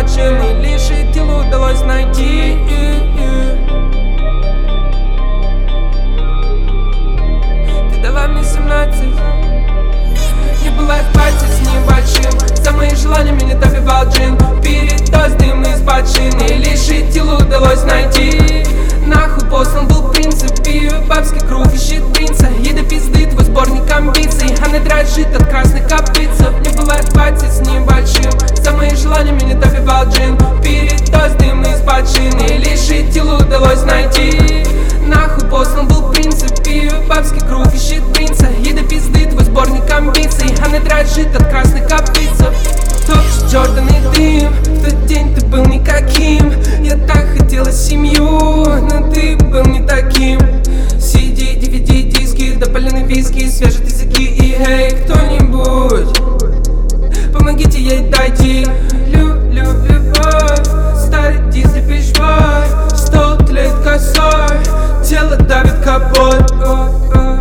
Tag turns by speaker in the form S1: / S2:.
S1: большим, и лишь и телу удалось найти. Ты дала мне 17. Не была в пальце с небольшим, за мои желания меня добивал джин. Передоз дым из-под шины, и лишь и телу удалось найти. Нахуй послан был принцип, бабский круг ищет принца. Ей до пизды твой сборник амбиций, она дрожит от красных копытцев. Не была в пальце с небольшим, за мои желания меня добивал джин. Передоз дым из-под шины, и лишь и телу удалось найти. Нахуй послан был принцип, бабский круг ищет принца. Ей до пизды твой сборник амбиций, она дрожит от красных копытцев. Топ Джордан и дым, в тот день ты был никаким. Я так хотела семью, но ты был не таким. CD, DVD, диски, допаленные виски, свяжут языки и эй, кто-нибудь, помогите ей дойти. Любовь, старый дизель пешбой, 100 лет косой, тело давит капот.